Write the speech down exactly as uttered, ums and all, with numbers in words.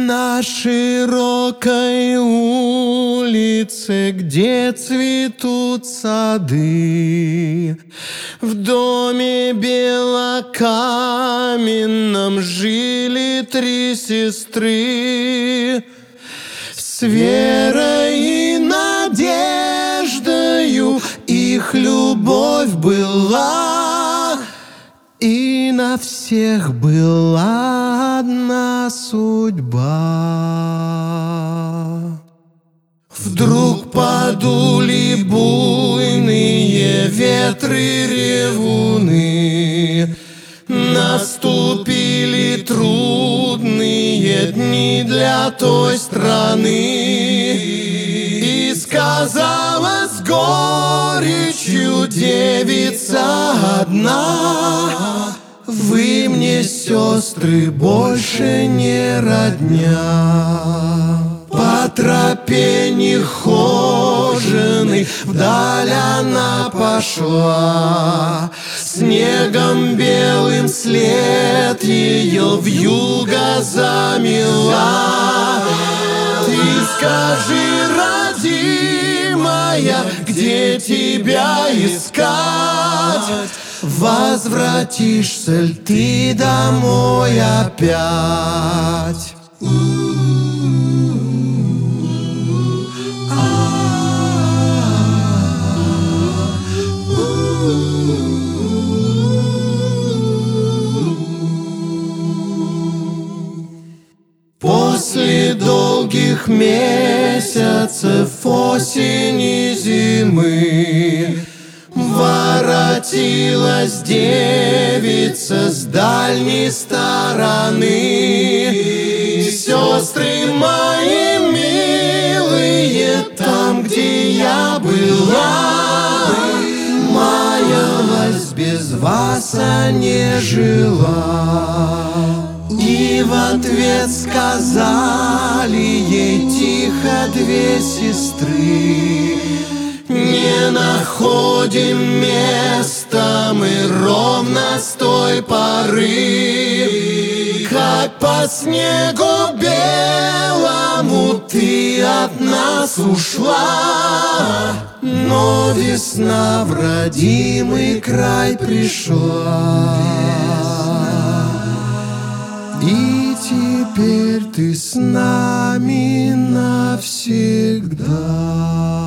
На широкой улице, где цветут сады, в доме белокаменном жили три сестры. С верой и надеждою их любовь была, и на всех была одна судьба. Вдруг подули буйные ветры ревуны, наступили трудные дни для той страны. И сказала с горечью девица одна: вы мне, сестры, больше не родня. По тропе нехоженой вдаль она пошла, снегом белым след ее вьюга замела. Ты скажи, родимая, где тебя искать? Возвратишься ль ты домой опять? После долгих месяцев осени зимы воротилась девица с дальней стороны. Сестры мои милые, там, где я была, маялась, без вас а не жила. И в ответ сказали ей тихо две сестры: не находим места мы ровно с той поры, как по снегу белому ты от нас ушла. Но весна в родимый край пришла, и теперь ты с нами навсегда.